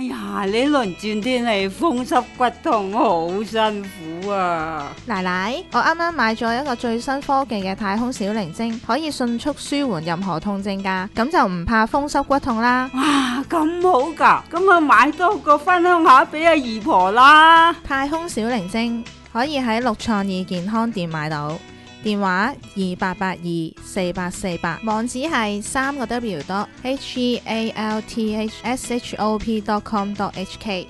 呀，呢輪轉天氣風濕骨痛好辛苦啊！ 奶奶，我啱啱買咗一個最新科技嘅太空小靈精，可以迅速舒緩任何痛症㗎，咁就唔怕風濕骨痛啦。 哇，咁好㗎，咁啊買多個分享下俾阿姨婆啦。 太空小靈精可以喺六創意健康店買到，電話28824848，網址係3個W.healthshop.com.hk。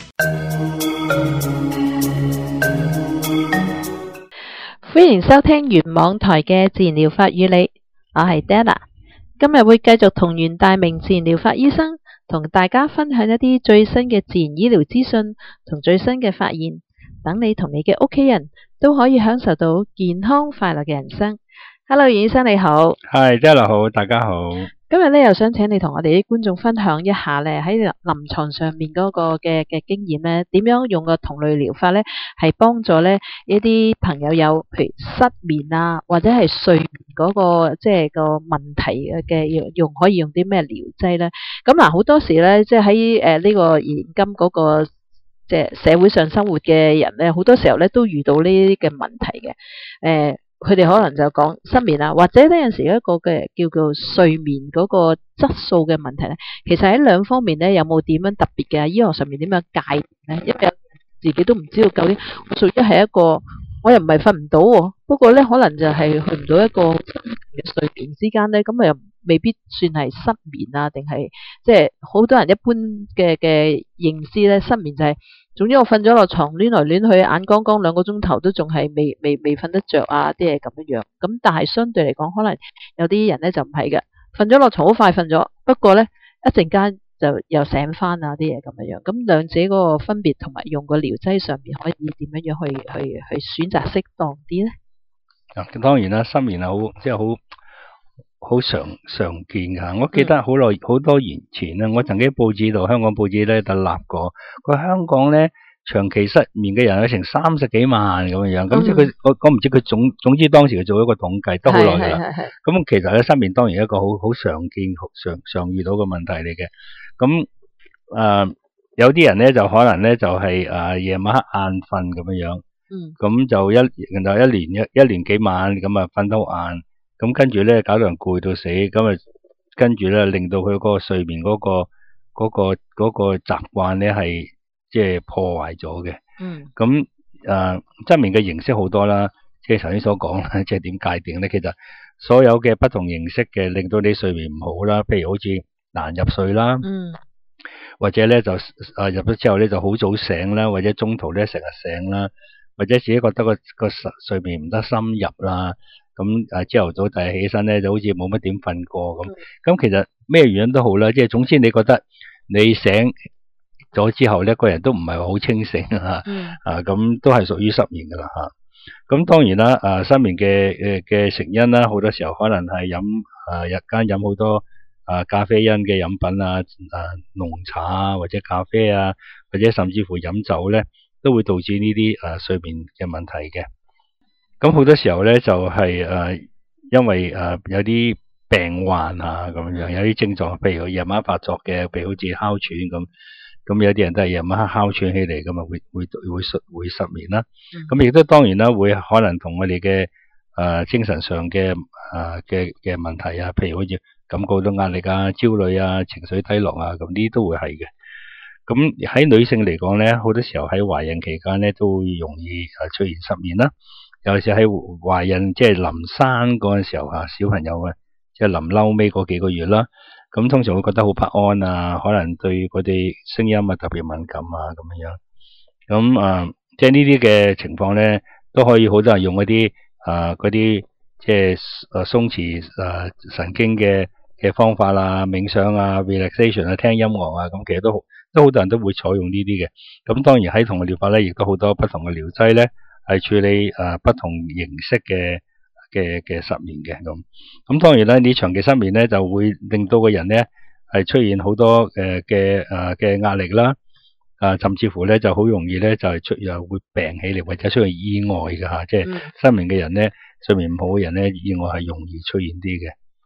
歡迎收聽原網台嘅自然療法與你，我係 Della， 今日會繼續同袁大明自然療法醫生同大家分享一啲最新嘅自然醫療資訊同最新嘅發現，等你同你嘅屋企人都可以享受到健康快樂嘅人生。Hello， 袁醫生你好。 係，Della好，大家好。 今日咧又想請你同我哋啲觀眾分享一下咧喺臨床上面嗰個嘅經驗咧，點樣用個同類療法咧係幫助咧一啲朋友有譬如失眠啊或者係睡眠嗰個即係個問題嘅可以用啲咩療劑咧？咁嗱好多時咧即係喺呢個現今嗰個即係社會上生活嘅人咧，好多時候咧都遇到呢啲嘅問題嘅佢哋可能就講失眠啊，或者呢陣時一個嘅叫做睡眠嗰個質素嘅問題咧，其實喺兩方面咧有冇點樣特別嘅醫學上面點樣界定咧？因為有自己都唔知道究竟我屬於係一個，我又唔係瞓唔到喎，不過咧可能就係去唔到一個嘅睡眠之間咧，咁啊又未必算係失眠啊，定係即係好多人一般嘅認知咧，失眠就係總之我瞓咗落床亂來亂去，眼光光2個鐘頭都仲係未瞓得着啊啲嘢咁樣。咁但係相對嚟講，可能有啲人咧就唔係嘅，瞓咗落床好快瞓咗，不過咧一陣間就又醒翻啊啲嘢咁樣。咁兩者嗰個分別同埋用個療劑上面可以點樣去選擇適當啲咧？ 當然啦，失眠係好常見噶。我記得好多年前咧，我曾經報紙度，香港報紙咧就立過，佢香港咧長期失眠嘅人有成30幾萬咁樣。咁即係我唔知佢總之當時佢做一個統計都好耐噶啦。咁其實咧失眠當然一個好常見常遇到嘅問題嚟嘅。咁有啲人咧就可能咧就係夜晚黑晏瞓咁樣。咁就一年幾晚咁啊瞓得好晏。咁跟住咧搞到人攰到死，咁啊跟住咧令到佢嗰個睡眠嗰個習慣咧係即係破壞咗嘅。咁失眠嘅形式好多啦，即係頭先所講啦，即係點界定咧？其實所有嘅不同形式嘅令到你睡眠唔好啦，譬如好似難入睡啦，或者咧就入咗之後咧就好早醒啦，或者中途咧成日醒啦，或者自己覺得個睡眠唔得深入啦。咁朝頭早第日起身咧就好似冇乜點瞓過咁。咁其實咩原因都好啦，即係總之你覺得你醒咗之後咧個人都唔係好清醒咁都係屬於失眠噶啦吓。咁當然啦，失眠嘅成因啦，好多時候可能係日間飲好多咖啡因嘅飲品濃茶啊，或者咖啡啊，或者甚至乎飲酒咧，都會導致呢啲睡眠嘅問題嘅。咁好多時候咧就係因為有啲病患咁樣，有啲症狀，譬如夜晚發作嘅，譬如好似哮喘咁有啲人都係夜晚黑哮喘起嚟咁啊，會失眠啦。咁亦都當然啦，會可能同我哋嘅精神上嘅問題啊，譬如好似感覺到壓力啊、焦慮啊、情緒低落啊，咁呢啲都會係嘅。咁喺女性嚟講咧，好多時候喺懷孕期間咧都會容易出現失眠啦。尤其是喺懷孕即係臨生嗰陣時候小朋友即係臨嬲尾嗰幾個月啦，咁通常會覺得好不安啊，可能對嗰啲聲音特別敏感啊咁樣。咁即係呢啲嘅情況咧，都可以好多人用嗰啲即係鬆弛神經嘅方法啦、冥想啊、relaxation 啊、聽音樂啊，咁其實都好多人都會採用呢啲嘅。咁當然喺同嘅療法咧，亦都好多不同嘅療劑咧，係處理不同形式嘅失眠嘅咁。咁當然啦，你長期失眠咧，就會令到個人咧係出現好多嘅壓力啦，甚至乎咧就好容易咧就係又會病起嚟，或者出現意外嘅即係失眠嘅人咧，睡眠唔好嘅人咧，意外係容易出現啲嘅。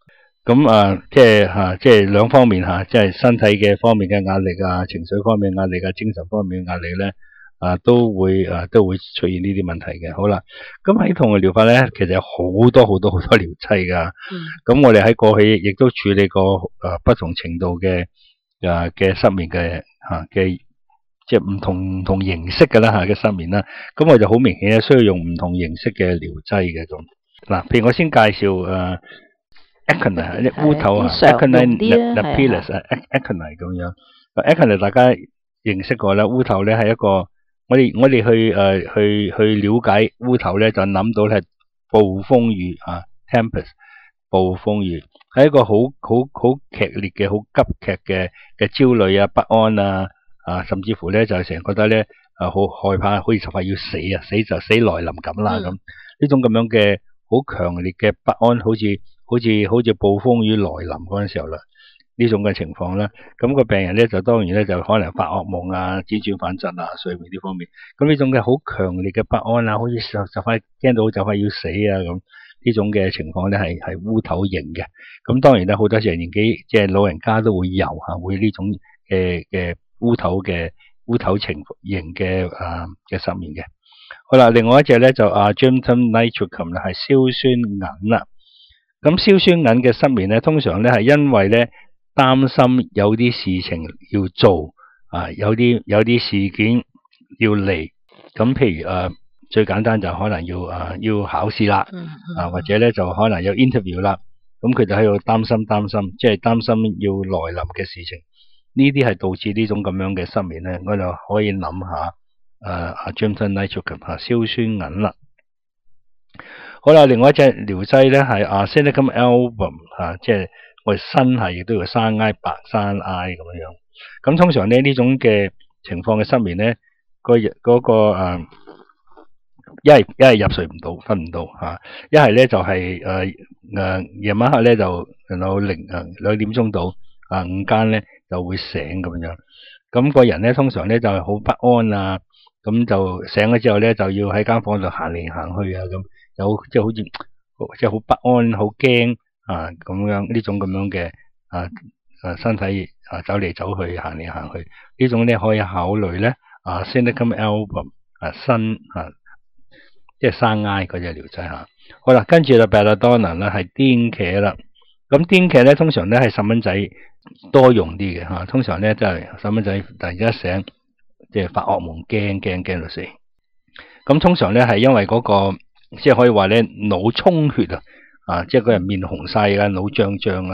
咁即係兩方面即係身體嘅方面嘅壓力啊，情緒方面壓力啊，精神方面嘅壓力咧都會出現呢啲問題嘅。好啦，咁喺痛嘅療法咧，其實有好多療劑噶。咁我哋喺過去亦都處理過不同程度嘅失眠嘅即係唔同形式嘅啦嘅失眠啦。咁我就好明顯咧需要用唔同形式嘅療劑嘅咁。嗱，譬如我先介紹Aconite 即烏頭Aconite napellus Aconite 咁樣。Aconite 大家認識過啦，烏頭咧係一個我哋去了解烏頭咧，就諗到係暴風雨tempest 暴風雨係一個好劇烈嘅好急劇嘅焦慮不安甚至乎咧就成日覺得咧好害怕，好似就快要死就死來臨咁啦咁。呢種咁樣嘅好強烈嘅不安，好似暴風雨來臨嗰陣時候啦，呢種嘅情況啦，咁個病人咧就當然咧就可能發噩夢輾轉反側睡眠呢方面，咁呢種嘅好強烈嘅不安好似就快驚到就快要死咁，呢種嘅情況咧係烏頭型嘅。咁當然咧好多時年紀即係老人家都會有會呢種嘅烏頭情型嘅失眠嘅。好啦，另外一隻咧就Argentum nitricum 係硝酸銀啦。咁硝酸銀嘅失眠咧，通常咧係因為咧擔心有啲事情要做有啲事件要嚟。咁譬如最簡單就可能要考試啦，或者咧就可能有 interview 啦。咁佢就喺度擔心，即係擔心要來臨嘅事情。呢啲係導致呢種咁樣嘅失眠咧，我就可以諗下Argentum nitricum 硝酸銀啦。好啦，另外一隻療劑咧係Arsenicum album 即係我哋新係亦都叫山埃白山埃咁樣。咁通常呢種嘅情況嘅失眠咧，嗰個一係入睡唔到，瞓唔到一係咧就係夜晚黑咧就2點鐘到午間咧就會醒咁樣。咁個人咧通常咧就係好不安咁就醒咗之後咧就要喺間房度行嚟行去咁，有即係好似即係好不安、好驚咁樣呢種咁樣嘅身體走嚟走去、行嚟行去呢種咧可以考慮咧Arsenicum album 即係山埃嗰隻療劑好啦，跟住就 Belladonna 啦，係癲茄啦。咁癲茄咧通常咧係細蚊仔多用啲嘅通常咧就係細蚊仔突然間醒，即係發噩夢，驚到死。咁通常咧係因為嗰個即係可以話咧腦充血即係個人面紅晒腦脹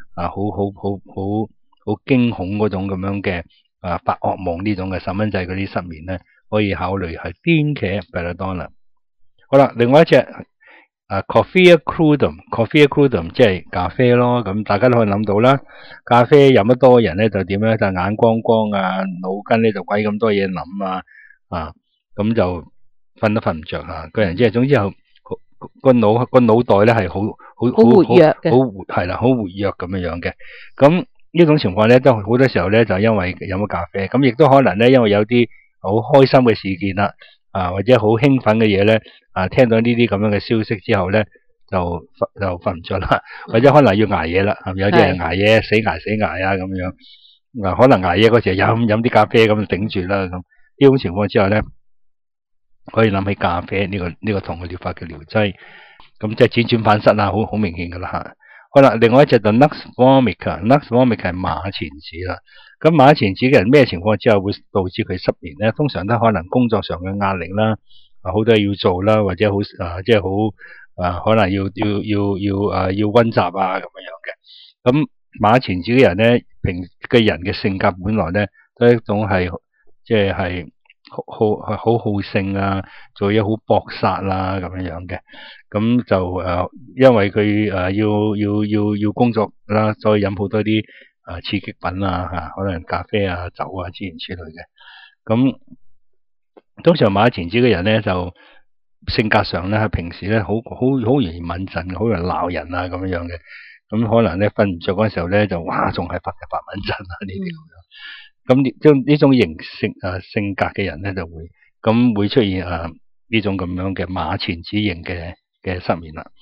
好驚恐嗰種咁樣嘅發噩夢呢種嘅細蚊仔嗰啲失眠咧，可以考慮係癲茄 Belladonna。好啦，另外一隻Coffea crudum 即係咖啡咯。咁大家都可以諗到啦，咖啡飲得多嘅人咧就點咧？就眼光光腦筋咧就鬼咁多嘢諗咁就瞓都瞓唔着個人即係總之個腦袋咧係好活躍嘅，係啦，好活躍咁樣嘅。咁呢種情況咧都好多時候咧就因為飲咗咖啡，咁亦都可能咧因為有啲好開心嘅事件啦或者好興奮嘅嘢咧聽到呢啲咁樣嘅消息之後咧就瞓唔着啦，或者可能要捱夜啦，有啲人捱夜死捱咁樣可能捱夜嗰時飲啲咖啡咁頂住啦。咁呢種情況之下咧，可以諗起咖啡呢個同嘅療法嘅療劑，咁即係輾轉反側好明顯噶啦好啦，另外一隻就 Nux vomica 係馬錢子啦。咁馬錢子嘅人咩情況之下會導致佢失眠咧？通常都可能工作上嘅壓力啦，好多嘢要做啦，或者好即係好可能要溫習咁樣嘅。咁馬錢子嘅人咧，平嘅人嘅性格本來咧都係一種係即係好好勝做嘢好搏殺咁樣嘅。咁就因為佢要工作啦，所以飲好多啲刺激品可能咖啡酒諸如此類嘅。咁通常馬錢子嘅人咧就性格上咧係平時咧好容易敏陣，好容易鬧人咁樣嘅。咁可能咧瞓唔着嗰陣時候咧就仲係發敏陣呢啲咁樣。咁呢種性格嘅人咧就會出現呢種咁樣嘅馬錢子型嘅失眠啦。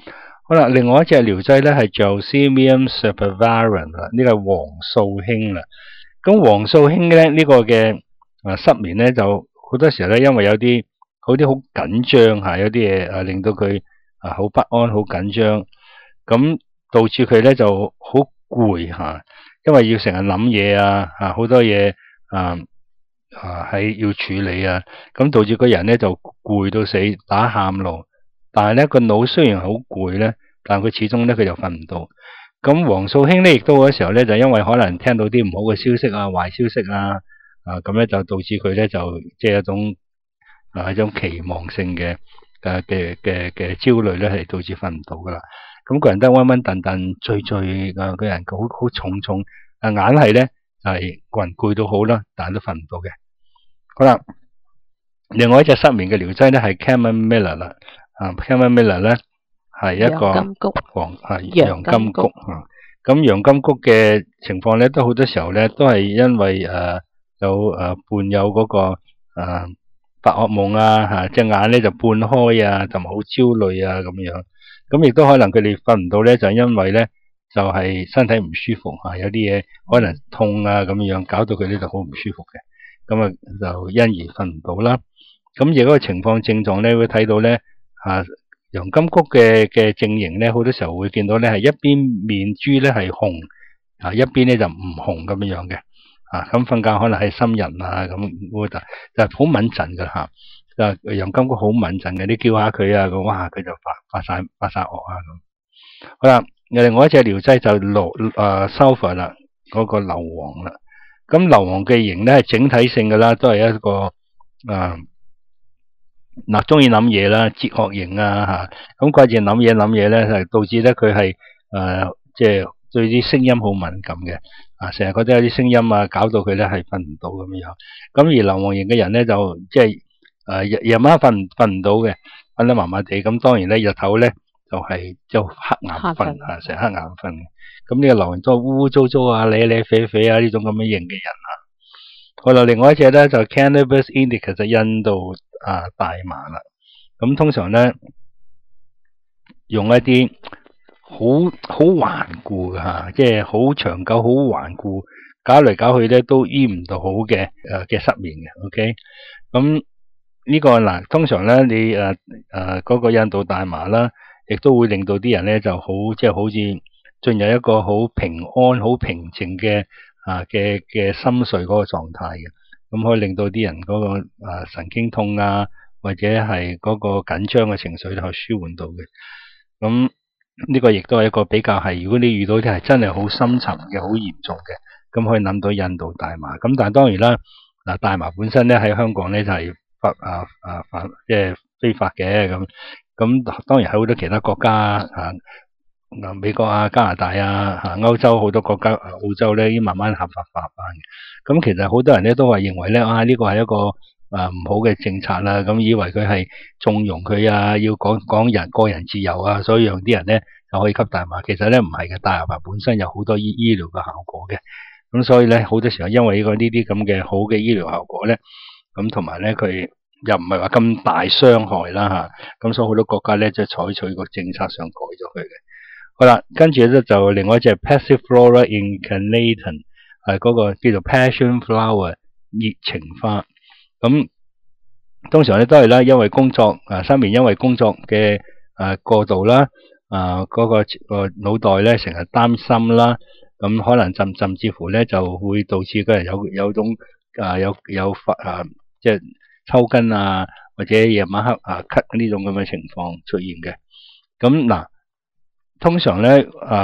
好啦，另外一隻療劑咧係 Gossypium Sapropterin 啦，呢個係黃素馨啦。咁黃素馨咧呢個嘅失眠咧就好多時候咧，因為有啲好緊張嚇，有啲嘢令到佢好不安、好緊張，咁導致佢咧就好攰嚇，因為要成日諗嘢好多嘢係要處理咁導致個人咧就攰到死，打喊路。但係咧個腦雖然好攰咧，但係佢始終咧佢就瞓唔到。咁黃素馨咧亦都嗰時候咧就因為可能聽到啲唔好嘅消息壞消息咁咧就導致佢咧就即係一種期望性嘅焦慮咧係導致瞓唔到噶啦。咁個人都昏昏頓頓醉個人好重硬係咧係個人攰到好啦，但係都瞓唔到嘅。好啦，另外一隻失眠嘅療劑咧係 Chamomile 啦。Chamomile 咧係一個洋甘菊咁洋甘菊嘅情況咧都好多時候咧都係因為伴有嗰個發噩夢隻眼咧就半開同埋好焦慮咁樣。咁亦都可能佢哋瞓唔到咧，就因為咧就係身體唔舒服有啲嘢可能痛咁樣，搞到佢呢就好唔舒服嘅。咁就因而瞓唔到啦。咁而嗰個情況症狀咧會睇到咧洋甘菊嘅症型咧，好多時候會見到咧係一邊面珠咧係紅一邊咧就唔紅咁樣嘅咁瞓覺可能係心人咁就係好敏陣噶吓。洋甘菊好敏陣嘅，你叫下佢哇佢就發晒惡咁。好啦，另外一隻療劑就sulfur 啦，嗰個硫磺啦。咁硫磺嘅型咧係整體性噶啦，都係一個中意諗嘢啦，哲學型咁掛住諗嘢咧，係導致咧佢係即係對啲聲音好敏感嘅成日覺得有啲聲音搞到佢咧係瞓唔到咁樣。咁而硫磺型嘅人咧就即係夜晚瞓唔到嘅，瞓得麻麻地。咁當然咧日頭咧就係就黑眼瞓成日黑眼瞓嘅。咁呢個硫磺都污污糟糟瀨瀨啡啡呢種咁樣型嘅人好啦，另外一隻咧就 Cannabis indica 就印度大麻啦。咁通常咧用一啲好頑固嘅即係好長久好頑固，搞嚟搞去咧都醫唔到好嘅失眠嘅。OK， 咁呢個通常咧你嗰個印度大麻啦，亦都會令到啲人咧就即係好似進入一個好平安好平靜嘅心睡嗰個狀態嘅。咁可以令到啲人嗰個神經痛或者係嗰個緊張嘅情緒都係舒緩到嘅。咁呢個亦都係一個比較係，如果你遇到啲係真係好深沉嘅好嚴重嘅，咁可以諗到印度大麻。咁但係當然啦，大麻本身咧喺香港咧就係即係非法嘅。咁當然喺好多其他國家美國加拿大歐洲好多國家澳洲咧已經慢慢合法化翻嘅。咁其實好多人咧都話認為咧呢個係一個唔好嘅政策啦。咁以為佢係縱容佢要講個人自由所以讓啲人咧就可以吸大麻。其實咧唔係嘅，大麻本身有好多醫療嘅效果嘅。咁所以咧好多時候因為呢啲咁嘅好嘅醫療效果咧，咁同埋咧佢又唔係話咁大傷害啦咁所以好多國家咧就採取個政策上改咗佢嘅。好啦，跟住咧就另外一隻 Passiflora incarnatum 嗰個叫做 Passion Flower 熱情花。咁通常咧都係啦，因為工作失眠，因為工作嘅過度啦，嗰個腦袋咧成日擔心啦，咁可能甚至乎咧就會導致個人有種即係抽筋或者夜晚黑咳呢種咁嘅情況出現嘅。咁通常咧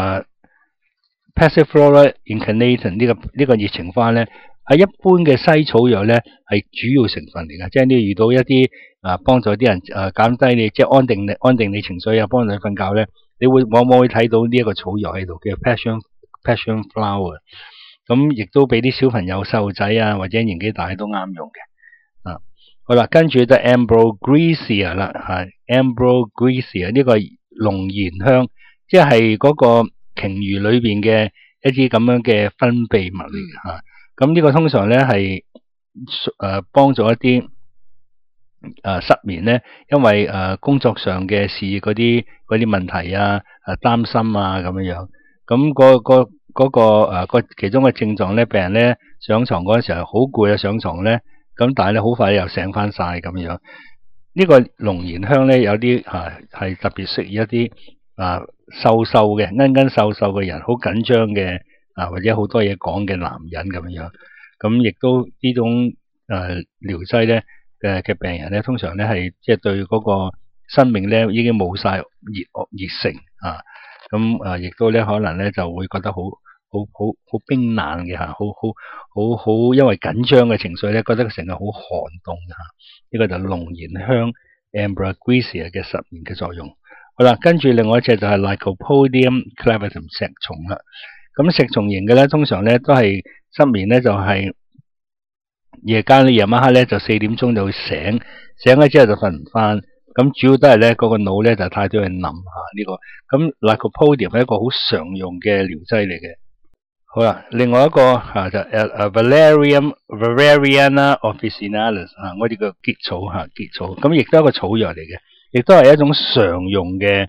Passiflora incarnatum 呢個熱情花咧喺一般嘅西草藥咧係主要成分嚟㗎。即係你遇到一啲幫助啲人減低你即係安定你情緒幫助你瞓覺咧，你往往會睇到呢一個草藥喺度叫 passion flower。咁亦都俾啲小朋友細路仔或者年紀大都啱用嘅。好啦，跟住就 Ambrosiaea 啦Ambrosiaea 呢個龍涎香，即係嗰個鯨魚裏邊嘅一啲咁樣嘅分泌物嚟嘅咁呢個通常咧係幫助一啲失眠咧，因為工作上嘅事嗰啲問題啊，擔心啊咁樣樣，咁個其中嘅症狀咧，病人咧上床嗰陣時候好攰啊，上床咧，咁但係咧好快又醒翻晒咁樣。呢個龍涎香咧有啲係特別適宜一啲瘦嘅奀瘦嘅人，好緊張嘅或者好多嘢講嘅男人咁樣。咁亦都呢種療劑咧嘅病人咧，通常咧係即係對嗰個生命咧已經冇晒熱誠咁亦都咧可能咧就會覺得好冰冷嘅好因為緊張嘅情緒咧，覺得成日好寒凍呢個就龍涎香 Ambragésia 嘅失眠嘅作用。好啦，跟住另外一隻就係 Lycopodium clavatum 石松啦。咁石松型嘅咧，通常咧都係失眠咧，就係夜晚黑咧就4點鐘就會醒咗之後就瞓唔翻。咁主要都係咧嗰個腦咧就太多嘢諗呢個。咁 Lycopodium 係一個好常用嘅療劑嚟嘅。好啦，另外一個就Valeriana officinalis 我哋個結草結草，咁亦都係一個草藥嚟嘅，亦都係一種常用嘅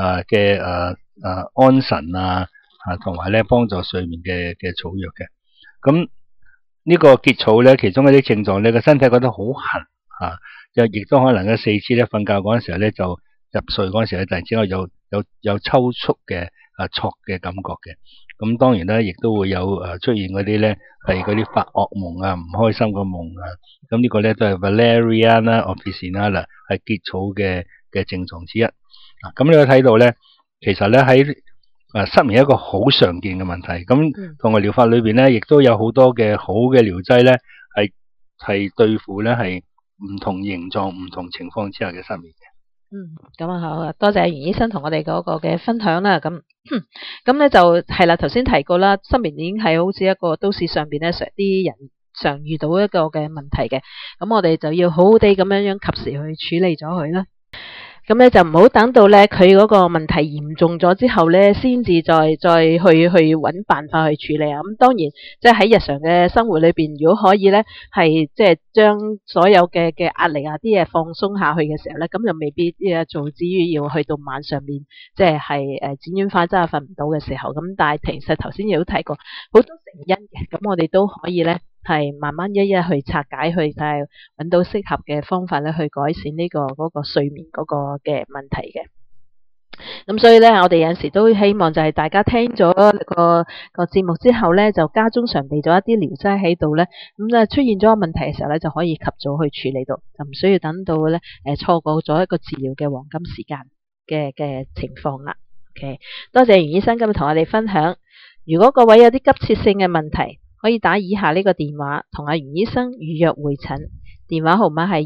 安神同埋咧幫助睡眠嘅草藥嘅。咁呢個結草咧，其中一啲症狀咧，個身體覺得好痕就亦都可能嘅四肢咧瞓覺嗰陣時候咧，就入睡嗰陣時候咧，突然之間有抽搐嘅挫嘅感覺嘅。咁當然咧，亦都會有出現嗰啲咧係嗰啲發噩夢唔開心嘅夢咁呢個咧都係 Valeriana officinalis 係結草嘅症狀之一。咁你可以睇到咧，其實咧喺失眠一個好常見嘅問題。咁同埋療法裏邊咧，亦都有好多嘅好嘅療劑咧，係對付咧係唔同形狀、唔同情況之下嘅失眠嘅。 咁好，多謝袁醫生同我哋嗰個嘅分享啦。咁咧就係啦，頭先提過啦，失眠已經係好似一個都市上邊咧啲人常遇到一個嘅問題嘅。咁我哋就要好好地咁樣及時去處理咗佢啦。咁咧就唔好等到咧佢嗰個問題嚴重咗之後咧，先至再去揾辦法去處理啊。咁當然即係喺日常嘅生活裏邊，如果可以咧係即係將所有嘅壓力啲嘢放鬆下去嘅時候咧，咁就未必做至於要去到晚上面即係剪軟塊真係瞓唔到嘅時候。咁但係其實頭先亦都提過好多成因嘅，咁我哋都可以咧係慢慢一一去拆解，去揾到適合嘅方法咧去改善呢嗰個睡眠嗰個嘅問題嘅。咁所以咧，我哋有陣時都希望就係大家聽咗個節目之後咧，就家中常備咗一啲療劑喺度咧，咁就出現咗個問題嘅時候咧，就可以及早去處理到，就唔需要等到咧錯過咗一個治療嘅黃金時間嘅情況啦。OK， 多謝袁醫生今日同我哋分享。如果各位有啲急切性嘅問題，可以打以下呢個電話同阿袁醫生預約會診，電話號碼係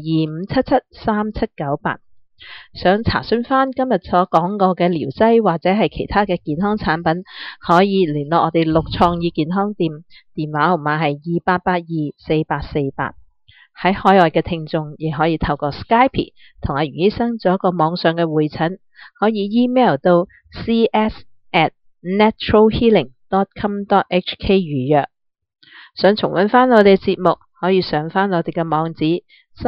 25773798。想查詢翻今日所講過嘅療劑或者係其他嘅健康產品，可以聯絡我哋綠創意健康店，電話號碼係28824848。喺海外嘅聽眾亦可以透過 Skype 同阿袁醫生做一個網上嘅會診，可以 email 到 cs@naturalhealing.com.hk 預約。想重溫翻我哋節目，可以上翻我哋嘅網址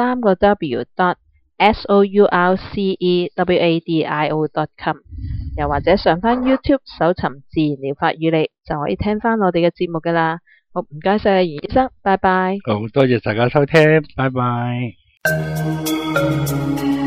3w.sourcewadio.com， 又或者上翻 YouTube 搜尋自然療法與你，就可以聽翻我哋嘅節目噶啦。好，唔該晒袁醫生，拜拜。 好，多謝大家收聽，拜拜。